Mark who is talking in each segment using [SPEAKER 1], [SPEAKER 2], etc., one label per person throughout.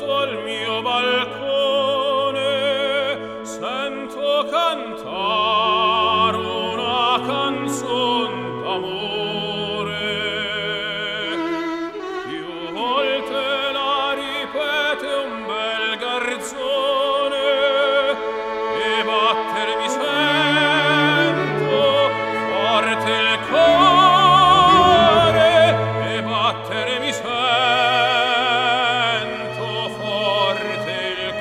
[SPEAKER 1] sotto al mio balcone sento cantar una canzon d'amore. Più volte la ripete un bel garzone e batter mi sento forte il cuore, e batter mi sento forte il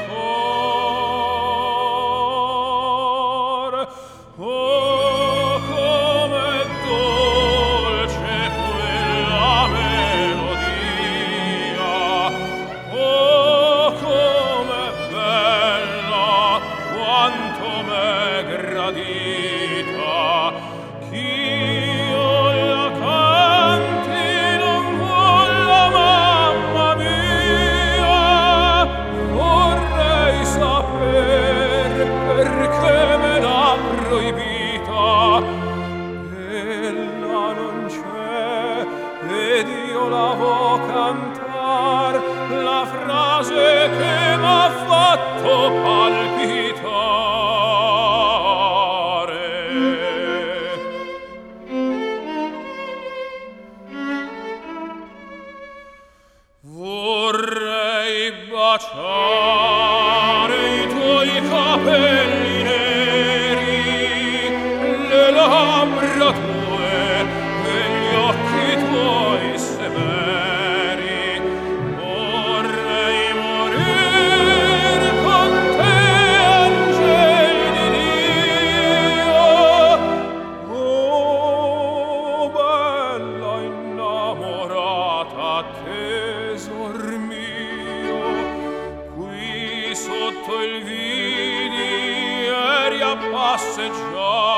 [SPEAKER 1] cuore. Oh, com'è dolce quella melodia! Oh, com'è bella, quanto m'è gradita! Ch'io la canti non vuol la mamma mia, vorrei saper perché me l'ha proibita. Ella non c'è ed io la vo cantar la frase che m'ha fatto palpitare. Vorrei baciare i tuoi capelli neri, le labbra tue e gli occhi tuoi severi. Vorrei morir con te, angel di Dio. Oh, bella innamorata, tesor mio, qui sotto il vidi eri a passeggiare.